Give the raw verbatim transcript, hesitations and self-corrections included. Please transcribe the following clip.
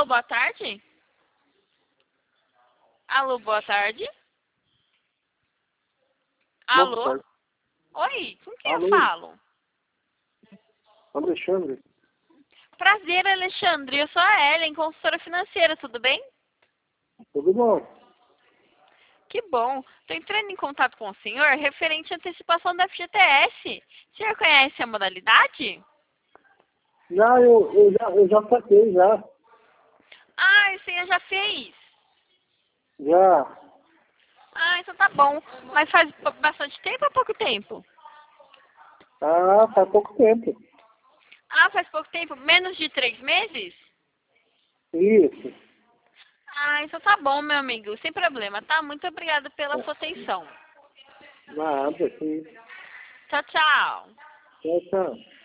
boa tarde. Alô, boa tarde. Alô? Boa tarde. Oi, com quem eu Alô? falo? Alexandre. Prazer, Alexandre. Eu sou a Ellen, consultora financeira, tudo bem? Tudo bom? Que bom. Estou entrando em contato com o senhor referente à antecipação da F G T S. O senhor conhece a modalidade? Não, eu, eu já, eu já saquei, já. Ah, o senhor já fez. Já. Ah, então tá bom. Mas faz bastante tempo ou pouco tempo? Ah, faz pouco tempo. Ah, faz pouco tempo? Menos de três meses? Isso. Ah, então tá bom, meu amigo. Sem problema, tá? Muito obrigada pela sua atenção. Nada, sim. Tchau, tchau. Tchau, tchau.